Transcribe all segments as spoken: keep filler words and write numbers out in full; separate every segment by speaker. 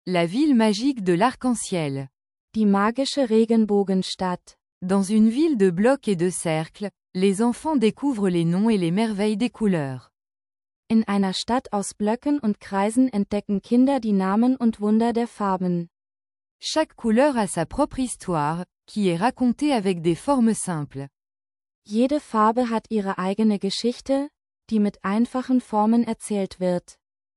Speaker 1: La ville magique de l'arc-en-ciel.
Speaker 2: Die magische Regenbogenstadt.
Speaker 1: Dans une ville de blocs et de cercles, les enfants découvrent les noms et les merveilles des couleurs.
Speaker 2: In einer Stadt aus Blöcken und Kreisen entdecken Kinder die Namen und Wunder der Farben.
Speaker 1: Chaque couleur a sa propre histoire, qui est racontée avec des formes simples.
Speaker 2: Jede Farbe hat ihre eigene Geschichte, die mit einfachen Formen erzählt wird.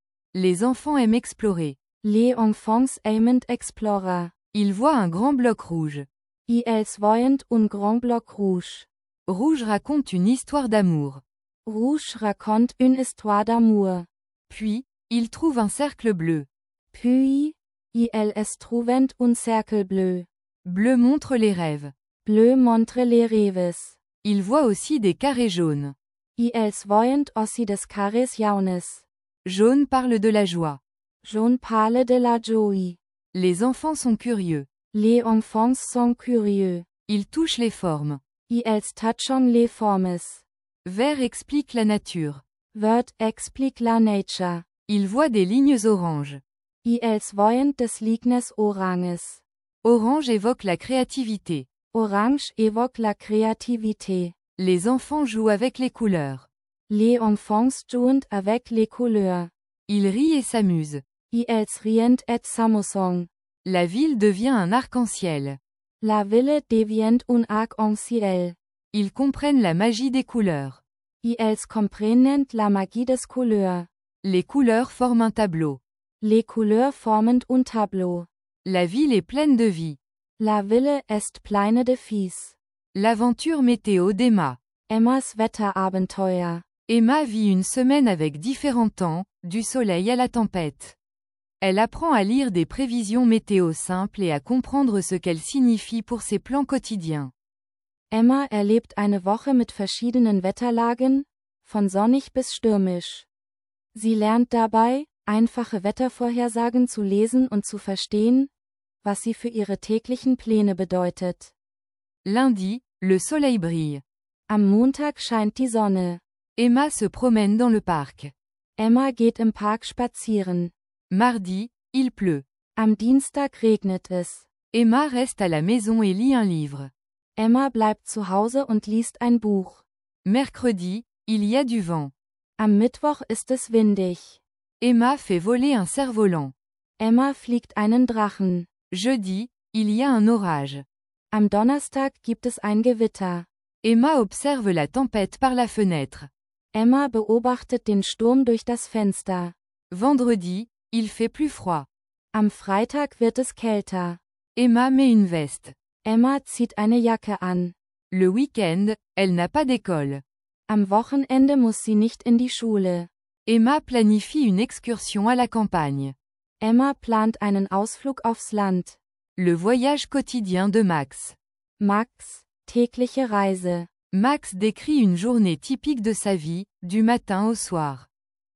Speaker 1: Les enfants aiment explorer.
Speaker 2: Les enfants aiment explorer.
Speaker 1: Ils voient un grand bloc rouge.
Speaker 2: Ils voient un grand bloc rouge.
Speaker 1: Rouge raconte une histoire d'amour.
Speaker 2: Rouge raconte une histoire d'amour.
Speaker 1: Puis, ils trouvent un cercle bleu.
Speaker 2: Puis, ils trouvent un cercle bleu.
Speaker 1: Bleu montre les rêves.
Speaker 2: Bleu montre les rêves.
Speaker 1: Ils voient aussi des carrés jaunes.
Speaker 2: Ils voient aussi des carrés jaunes.
Speaker 1: Jaune parle de la joie.
Speaker 2: Jaune parle de la joie.
Speaker 1: Les enfants sont curieux.
Speaker 2: Les enfants sont curieux.
Speaker 1: Ils touchent les formes.
Speaker 2: Ils touchent les formes.
Speaker 1: Vert explique la nature.
Speaker 2: Vert explique la nature.
Speaker 1: Ils voient des lignes oranges.
Speaker 2: Ils voient des lignes oranges.
Speaker 1: Orange évoque la créativité.
Speaker 2: Orange évoque la créativité.
Speaker 1: Les enfants jouent avec les couleurs.
Speaker 2: Les enfants jouent avec les couleurs.
Speaker 1: Ils rient et s'amusent.
Speaker 2: Ils rient et s'amusent.
Speaker 1: La ville devient un arc-en-ciel.
Speaker 2: La ville devient un arc-en-ciel.
Speaker 1: Ils comprennent la magie des couleurs.
Speaker 2: Ils comprennent la magie des couleurs.
Speaker 1: Les couleurs forment un tableau.
Speaker 2: Les couleurs forment un tableau.
Speaker 1: La ville est pleine de vie.
Speaker 2: La ville est pleine de vie.
Speaker 1: L'aventure météo d'Emma.
Speaker 2: Emmas Wetterabenteuer.
Speaker 1: Emma vit une semaine avec différents temps, du soleil à la tempête. Elle apprend à lire des prévisions météo simples et à comprendre ce qu'elles signifient pour ses plans quotidiens.
Speaker 2: Emma erlebt eine Woche mit verschiedenen Wetterlagen, von sonnig bis stürmisch. Sie lernt dabei, einfache Wettervorhersagen zu lesen und zu verstehen, was sie für ihre täglichen Pläne bedeutet.
Speaker 1: Lundi, le soleil brille.
Speaker 2: Am Montag scheint die Sonne.
Speaker 1: Emma se promène dans le parc.
Speaker 2: Emma geht im Park spazieren.
Speaker 1: Mardi, il pleut.
Speaker 2: Am Dienstag regnet es.
Speaker 1: Emma reste à la maison et lit un livre.
Speaker 2: Emma bleibt zu Hause und liest ein Buch.
Speaker 1: Mercredi, il y a du vent.
Speaker 2: Am Mittwoch ist es windig.
Speaker 1: Emma fait voler un cerf-volant.
Speaker 2: Emma fliegt einen Drachen.
Speaker 1: Jeudi, il y a un orage.
Speaker 2: Am Donnerstag gibt es ein Gewitter.
Speaker 1: Emma observe la tempête par la fenêtre.
Speaker 2: Emma beobachtet den Sturm durch das Fenster.
Speaker 1: Vendredi, il fait plus froid.
Speaker 2: Am Freitag wird es kälter.
Speaker 1: Emma met une veste.
Speaker 2: Emma zieht eine Jacke an.
Speaker 1: Le week-end, elle n'a pas d'école.
Speaker 2: Am Wochenende muss sie nicht in die Schule.
Speaker 1: Emma planifie une excursion à la campagne.
Speaker 2: Emma plant einen Ausflug aufs Land.
Speaker 1: Le voyage quotidien de Max.
Speaker 2: Max, tägliche Reise.
Speaker 1: Max décrit une journée typique de sa vie, du matin au soir.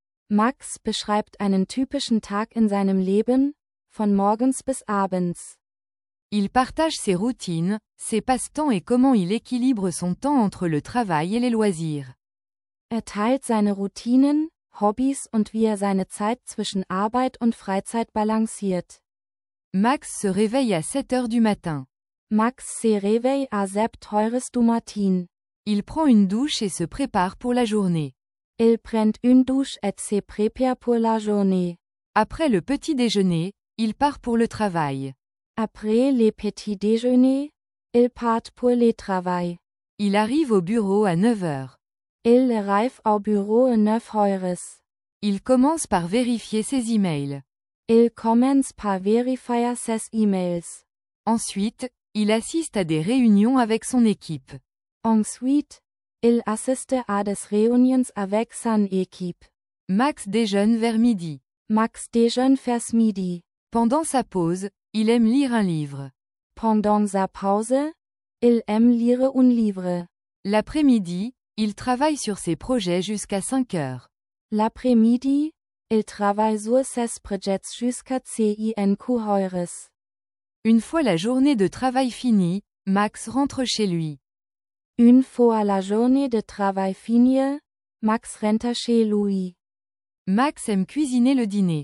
Speaker 2: Max beschreibt einen typischen Tag in seinem Leben, von morgens bis abends.
Speaker 1: Il partage ses routines, ses passe-temps et comment il équilibre son temps entre le travail et les loisirs.
Speaker 2: Er teilt seine Routinen, Hobbys und wie er seine Zeit zwischen Arbeit und Freizeit balanciert.
Speaker 1: Max se réveille à sept heures du matin.
Speaker 2: Max se réveille à sept heures du matin.
Speaker 1: Il prend une douche et se prépare pour la journée.
Speaker 2: Il prend une douche et se prépare pour la journée.
Speaker 1: Après le petit déjeuner, il part pour le travail.
Speaker 2: Après le petit déjeuner, il part pour le travail.
Speaker 1: Il arrive au bureau à neuf heures.
Speaker 2: Il arrive au bureau à neuf heures.
Speaker 1: Il commence par vérifier ses emails.
Speaker 2: Il commence par vérifier ses emails.
Speaker 1: Ensuite, il assiste à des réunions avec son équipe.
Speaker 2: Ensuite, il assiste à des réunions avec son équipe.
Speaker 1: Max déjeune vers midi.
Speaker 2: Max déjeune vers midi.
Speaker 1: Pendant sa pause, il aime lire un livre.
Speaker 2: Pendant sa pause, il aime lire un livre.
Speaker 1: L'après-midi, il travaille sur ses projets jusqu'à cinq heures.
Speaker 2: L'après-midi, il travaille sur ses projets jusqu'à cinq heures.
Speaker 1: Une fois la journée de travail finie, Max rentre chez lui.
Speaker 2: Une fois la journée de travail finie, Max rentre chez lui.
Speaker 1: Max aime cuisiner le dîner.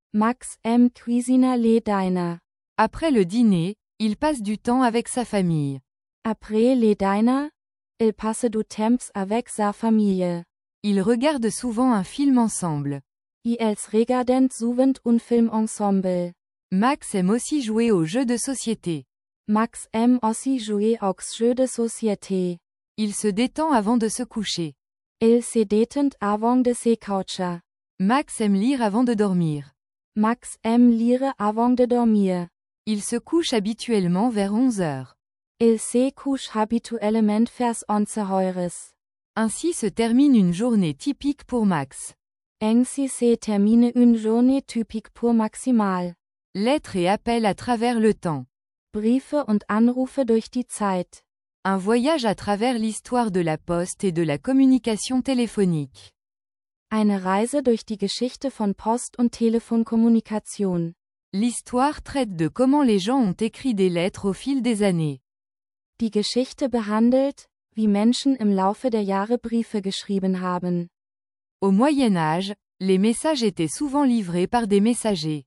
Speaker 2: Max aime cuisiner le diner.
Speaker 1: Après le dîner, il passe du temps avec sa famille.
Speaker 2: Après le diner, il passe du temps avec sa famille.
Speaker 1: Ils regardent souvent un film ensemble.
Speaker 2: Ils regardent souvent un film ensemble.
Speaker 1: Max aime aussi jouer aux jeux de société.
Speaker 2: Max aime aussi jouer aux jeux de société.
Speaker 1: Il se détend avant de se coucher.
Speaker 2: Il se détend avant de se coucher.
Speaker 1: Max aime lire avant de dormir.
Speaker 2: Max aime lire avant de dormir.
Speaker 1: Il se couche habituellement vers onze heures.
Speaker 2: Il se couche habituellement vers onze heures.
Speaker 1: Ainsi se termine une journée typique pour Max.
Speaker 2: Ainsi se termine une journée typique pour Maximal.
Speaker 1: Lettres et appels à travers le temps.
Speaker 2: Briefe und Anrufe durch die Zeit.
Speaker 1: Un voyage à travers l'histoire de la poste et de la communication téléphonique.
Speaker 2: Eine Reise durch die Geschichte von Post- und Telefonkommunikation.
Speaker 1: L'histoire traite de comment les gens ont écrit des lettres au fil des années.
Speaker 2: Die Geschichte behandelt, wie Menschen im Laufe der Jahre Briefe geschrieben haben.
Speaker 1: Au Moyen Âge, les messages étaient souvent livrés par des messagers.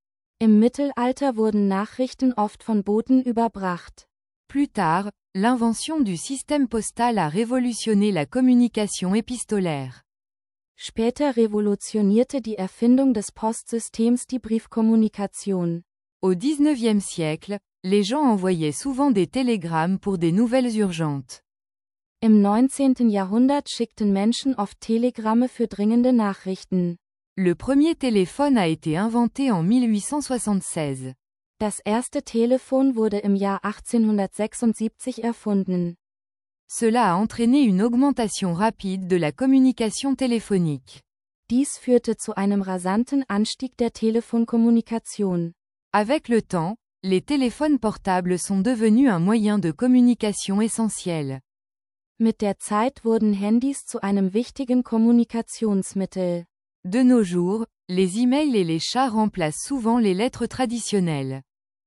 Speaker 2: Im Mittelalter wurden Nachrichten oft von Boten überbracht.
Speaker 1: Plus tard, l'invention du système postal a révolutionné la communication épistolaire.
Speaker 2: Später revolutionierte die Erfindung des Postsystems die Briefkommunikation.
Speaker 1: Au dix-neuvième siècle, les gens envoyaient souvent des télégrammes pour des nouvelles urgentes.
Speaker 2: Im neunzehnten Jahrhundert schickten Menschen oft Telegramme für dringende Nachrichten.
Speaker 1: Le premier téléphone a été inventé en mille huit cent soixante-seize.
Speaker 2: Das erste Telefon wurde im Jahr achtzehnhundertsechsundsiebzig erfunden.
Speaker 1: Cela a entraîné une augmentation rapide de la communication téléphonique.
Speaker 2: Dies führte zu einem rasanten Anstieg der Telefonkommunikation.
Speaker 1: Avec le temps, les téléphones portables sont devenus un moyen de communication essentiel.
Speaker 2: Mit der Zeit wurden Handys zu einem wichtigen Kommunikationsmittel.
Speaker 1: De nos jours, les emails et les chats remplacent souvent les lettres traditionnelles.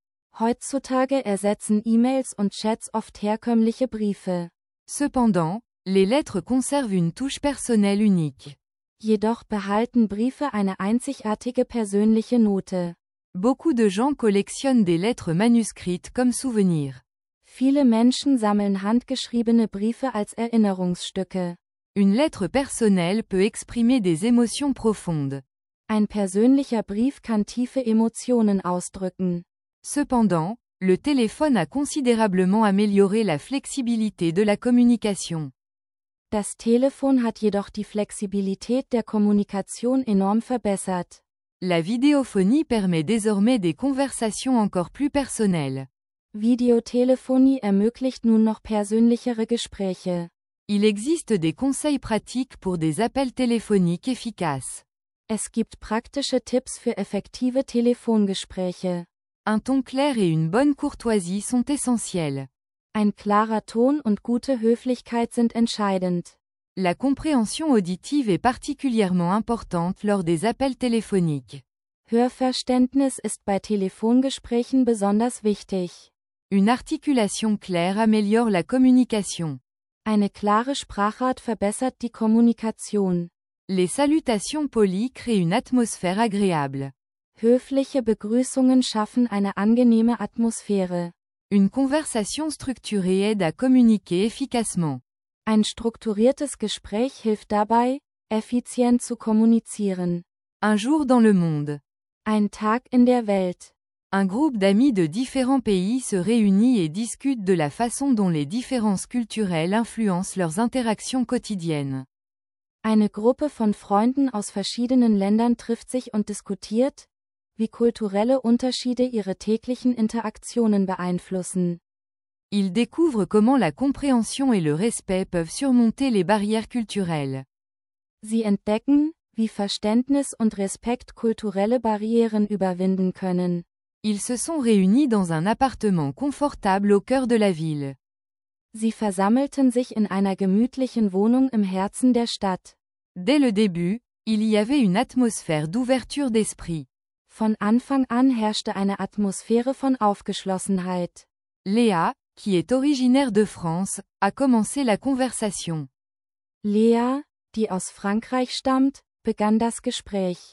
Speaker 2: Heutzutage ersetzen E-Mails und Chats oft herkömmliche Briefe.
Speaker 1: Cependant, les lettres conservent une touche personnelle unique.
Speaker 2: Jedoch behalten Briefe eine einzigartige persönliche Note.
Speaker 1: Beaucoup de gens collectionnent des lettres manuscrites comme souvenirs.
Speaker 2: Viele Menschen sammeln handgeschriebene Briefe als Erinnerungsstücke.
Speaker 1: Une lettre personnelle peut exprimer des émotions profondes.
Speaker 2: Ein persönlicher Brief kann tiefe Emotionen ausdrücken.
Speaker 1: Cependant, le téléphone a considérablement amélioré la flexibilité de la communication.
Speaker 2: Das Telefon hat jedoch die Flexibilität der Kommunikation enorm verbessert.
Speaker 1: La vidéophonie permet désormais des conversations encore plus personnelles.
Speaker 2: Videotelefonie ermöglicht nun noch persönlichere Gespräche.
Speaker 1: Il existe des conseils pratiques pour des appels téléphoniques efficaces.
Speaker 2: Es gibt praktische Tipps für effektive Telefongespräche.
Speaker 1: Un ton clair et une bonne courtoisie sont essentiels.
Speaker 2: Ein klarer Ton und gute Höflichkeit sind entscheidend.
Speaker 1: La compréhension auditive est particulièrement importante lors des appels téléphoniques.
Speaker 2: Hörverständnis ist bei Telefongesprächen besonders wichtig.
Speaker 1: Une articulation claire améliore la communication.
Speaker 2: Eine klare Sprachart verbessert die Kommunikation.
Speaker 1: Les salutations polies créent une atmosphère agréable.
Speaker 2: Höfliche Begrüßungen schaffen eine angenehme Atmosphäre.
Speaker 1: Une conversation structurée aide à communiquer efficacement.
Speaker 2: Ein strukturiertes Gespräch hilft dabei, effizient zu kommunizieren.
Speaker 1: Un jour dans le monde.
Speaker 2: Ein Tag in der Welt.
Speaker 1: Un groupe d'amis de différents pays se réunit et discute de la façon dont les différences culturelles influencent leurs interactions quotidiennes.
Speaker 2: Eine Gruppe von Freunden aus verschiedenen Ländern trifft sich und diskutiert, wie kulturelle Unterschiede ihre täglichen Interaktionen beeinflussen.
Speaker 1: Ils découvrent comment la compréhension et le respect peuvent surmonter les barrières culturelles.
Speaker 2: Sie entdecken, wie Verständnis und Respekt kulturelle Barrieren überwinden können.
Speaker 1: Ils se sont réunis dans un appartement confortable au cœur de la ville.
Speaker 2: Sie versammelten sich in einer gemütlichen Wohnung im Herzen der Stadt.
Speaker 1: Dès le début, il y avait une atmosphère d'ouverture d'esprit.
Speaker 2: Von Anfang an herrschte eine Atmosphäre von Aufgeschlossenheit.
Speaker 1: Léa, qui est originaire de France, a commencé la conversation.
Speaker 2: Lea, die aus Frankreich stammt, begann das Gespräch.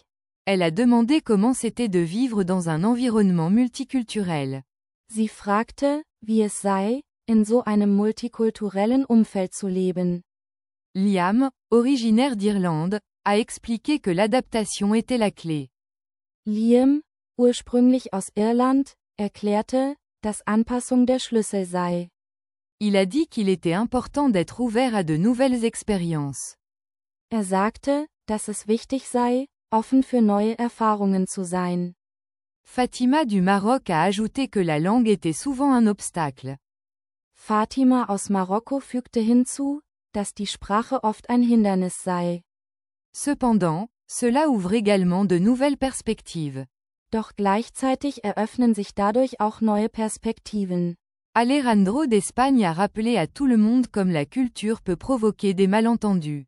Speaker 1: Elle a demandé comment c'était de vivre dans un environnement multiculturel.
Speaker 2: Sie fragte, wie es sei, in so einem multikulturellen Umfeld zu leben.
Speaker 1: Liam, originaire d'Irlande, a expliqué que l'adaptation était la clé.
Speaker 2: Liam, ursprünglich aus Irland, erklärte, dass Anpassung der Schlüssel sei.
Speaker 1: Il a dit qu'il était important d'être ouvert à de nouvelles expériences.
Speaker 2: Er sagte, dass es wichtig sei, offen für neue Erfahrungen zu sein.
Speaker 1: Fatima du Maroc a ajouté que la langue était souvent un obstacle.
Speaker 2: Fatima aus Marokko fügte hinzu, dass die Sprache oft ein Hindernis sei.
Speaker 1: Cependant, cela ouvre également de nouvelles perspectives.
Speaker 2: Doch gleichzeitig eröffnen sich dadurch auch neue Perspektiven.
Speaker 1: Alejandro d'Espagne a rappelé à tout le monde comme la culture peut provoquer des malentendus.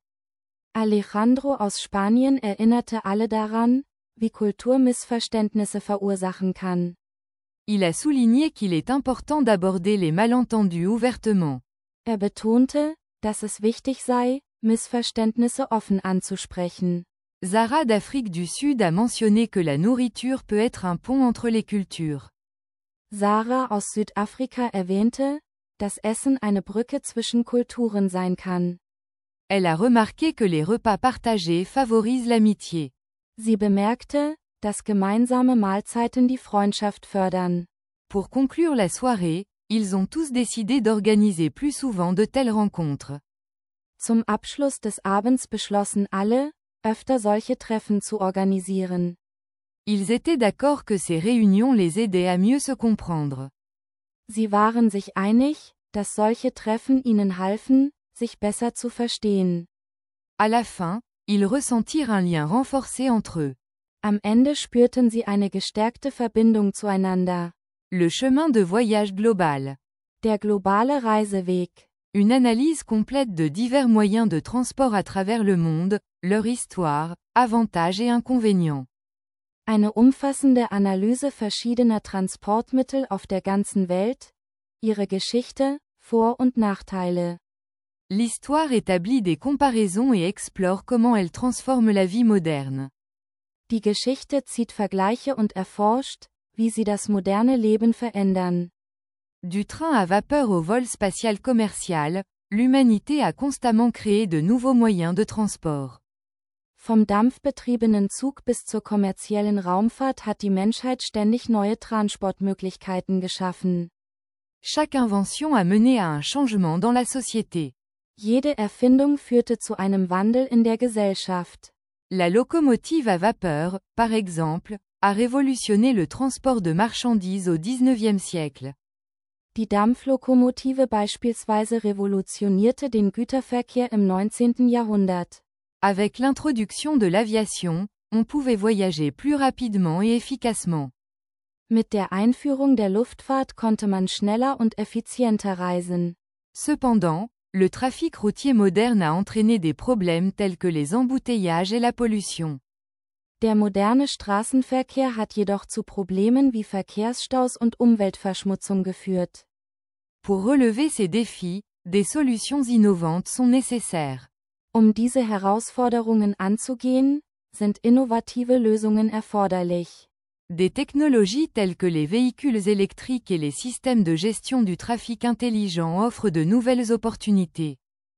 Speaker 2: Alejandro aus Spanien erinnerte alle daran, wie Kultur Missverständnisse verursachen kann.
Speaker 1: Il a souligné qu'il est important d'aborder les malentendus ouvertement.
Speaker 2: Er betonte, dass es wichtig sei, Missverständnisse offen anzusprechen.
Speaker 1: Zara d'Afrique du Sud a mentionné que la nourriture peut être un pont entre les cultures.
Speaker 2: Sarah aus Südafrika erwähnte, dass Essen eine Brücke zwischen Kulturen sein kann.
Speaker 1: Elle a remarqué que les repas partagés favorisent l'amitié.
Speaker 2: Sie bemerkte, dass gemeinsame Mahlzeiten die Freundschaft fördern.
Speaker 1: Pour conclure la soirée, ils ont tous décidé d'organiser plus souvent de telles rencontres.
Speaker 2: Zum Abschluss des Abends beschlossen alle, öfter solche Treffen zu organisieren.
Speaker 1: Ils étaient d'accord que ces réunions les aidaient à mieux se comprendre.
Speaker 2: Sie waren sich einig, dass solche Treffen ihnen halfen, sich besser zu verstehen.
Speaker 1: À la fin, ils ressentirent un lien renforcé entre eux.
Speaker 2: Am Ende spürten sie eine gestärkte Verbindung zueinander.
Speaker 1: Le chemin de voyage global.
Speaker 2: Der globale Reiseweg.
Speaker 1: Une analyse complète de divers moyens de transport à travers le monde, leur histoire, avantages et inconvénients.
Speaker 2: Eine umfassende Analyse verschiedener Transportmittel auf der ganzen Welt, ihre Geschichte, Vor- und Nachteile.
Speaker 1: L'histoire établit des comparaisons et explore comment elle transforme la vie moderne.
Speaker 2: Die Geschichte zieht Vergleiche und erforscht, wie sie das moderne Leben verändern.
Speaker 1: Du train à vapeur au vol spatial commercial, l'humanité a constamment créé de nouveaux moyens de transport.
Speaker 2: Vom dampfbetriebenen Zug bis zur kommerziellen Raumfahrt hat die Menschheit ständig neue Transportmöglichkeiten geschaffen.
Speaker 1: Chaque invention a mené à un changement dans la société.
Speaker 2: Jede Erfindung führte zu einem Wandel in der Gesellschaft.
Speaker 1: La locomotive à vapeur, par exemple, a révolutionné le transport de marchandises au dix-neuvième siècle.
Speaker 2: Die Dampflokomotive beispielsweise revolutionierte den Güterverkehr im neunzehnten Jahrhundert.
Speaker 1: Avec l'introduction de l'aviation, on pouvait voyager plus rapidement et efficacement.
Speaker 2: Mit der Einführung der Luftfahrt konnte man schneller und effizienter reisen.
Speaker 1: Cependant, le trafic routier moderne a entraîné des problèmes tels que les embouteillages et la pollution.
Speaker 2: Der moderne Straßenverkehr hat jedoch zu Problemen wie Verkehrsstaus und Umweltverschmutzung geführt.
Speaker 1: Pour relever ces défis, des solutions innovantes sont nécessaires.
Speaker 2: Um diese Herausforderungen anzugehen, sind innovative Lösungen erforderlich.
Speaker 1: Des technologies telles que les véhicules électriques et les systèmes de gestion du trafic intelligent offrent de nouvelles opportunités.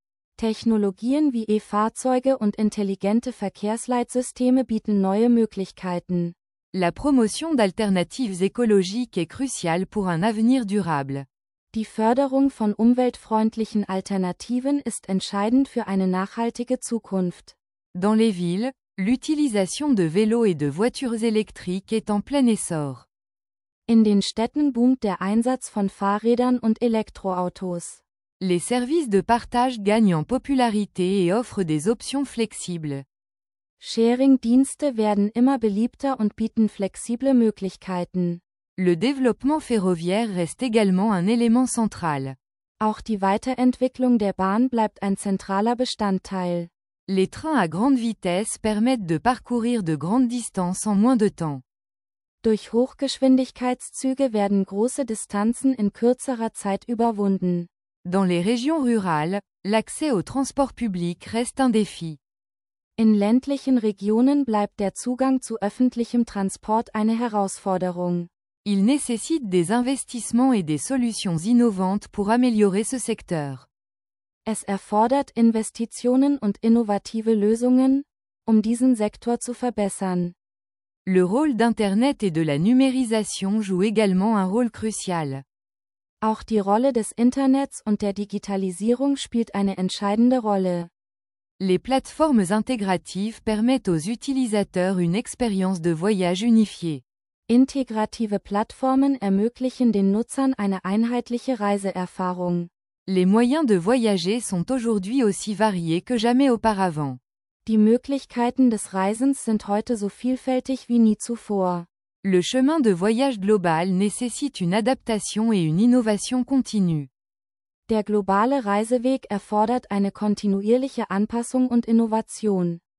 Speaker 2: Technologien wie E-Fahrzeuge und intelligente Verkehrsleitsysteme bieten neue Möglichkeiten.
Speaker 1: La promotion d'alternatives écologiques est cruciale pour un avenir durable.
Speaker 2: Die Förderung von umweltfreundlichen Alternativen ist entscheidend für eine nachhaltige Zukunft.
Speaker 1: Dans les villes, l'utilisation de vélos et de voitures électriques est en plein essor.
Speaker 2: In den Städten boomt der Einsatz von Fahrrädern und Elektroautos.
Speaker 1: Les services de partage gagnent en popularité et offrent des options flexibles.
Speaker 2: Sharing-Dienste werden immer beliebter und bieten flexible Möglichkeiten.
Speaker 1: Le développement ferroviaire reste également un élément central.
Speaker 2: Auch die Weiterentwicklung der Bahn bleibt ein zentraler Bestandteil.
Speaker 1: Les trains à grande vitesse permettent de parcourir de grandes distances en moins de temps.
Speaker 2: Durch Hochgeschwindigkeitszüge werden große Distanzen in kürzerer Zeit überwunden.
Speaker 1: Dans les régions rurales, l'accès au transport public reste un défi.
Speaker 2: In ländlichen Regionen bleibt der Zugang zu öffentlichem Transport eine Herausforderung.
Speaker 1: Il nécessite des investissements et des solutions innovantes pour améliorer ce secteur.
Speaker 2: Es erfordert Investitionen und innovative Lösungen, um diesen Sektor zu verbessern.
Speaker 1: Le rôle d'Internet et de la numérisation joue également un rôle crucial.
Speaker 2: Auch die Rolle des Internets und der Digitalisierung spielt eine entscheidende Rolle.
Speaker 1: Les plateformes intégratives permettent aux utilisateurs une expérience de voyage unifiée.
Speaker 2: Integrative Plattformen ermöglichen den Nutzern eine einheitliche Reiseerfahrung.
Speaker 1: Les moyens de voyager sont aujourd'hui aussi variés que jamais auparavant.
Speaker 2: Die Möglichkeiten des Reisens sind heute so vielfältig wie nie zuvor.
Speaker 1: Le chemin de voyage global nécessite une adaptation et une innovation continue.
Speaker 2: Der globale Reiseweg erfordert eine kontinuierliche Anpassung und Innovation.